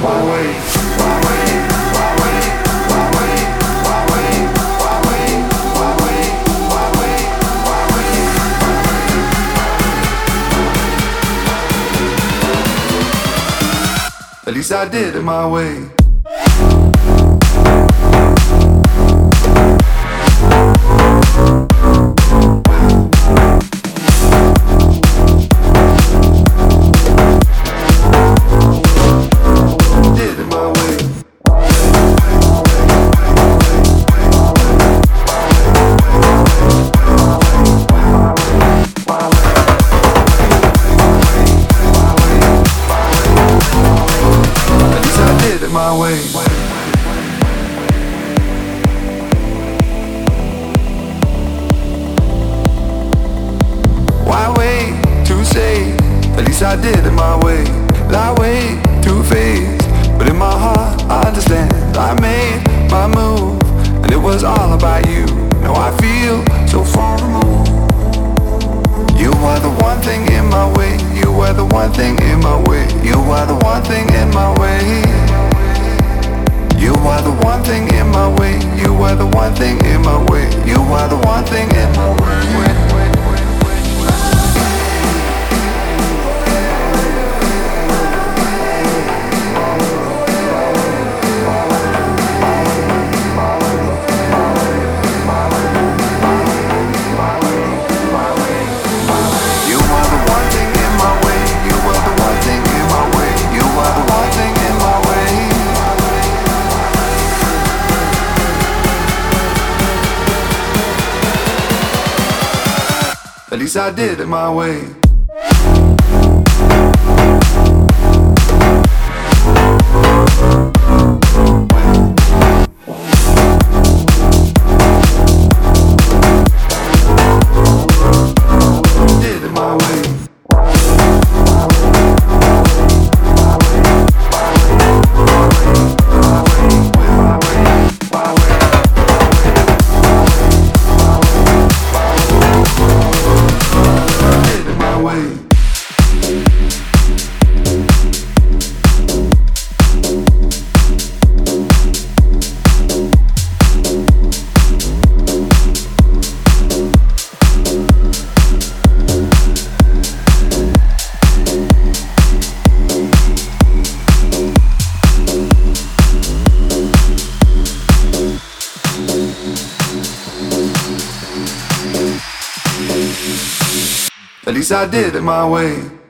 At least I did it my way. My way. Why wait to say? At least I did it my way. I wait to face, but in my heart I understand. I made my move, and it was all about you. Now I feel so far removed. You were the one thing in my way. You were the one thing in my way. You were the one thing in my way. You are the one thing in my way. You are the one thing in my way. You are the one thing in my way. At least I did it my way. Did it my way. At least I did it my way.